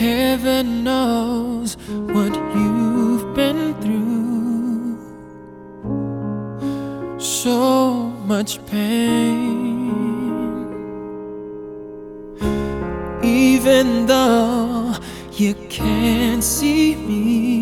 Heaven knows what you've been through. So much pain. Even though you can't see me,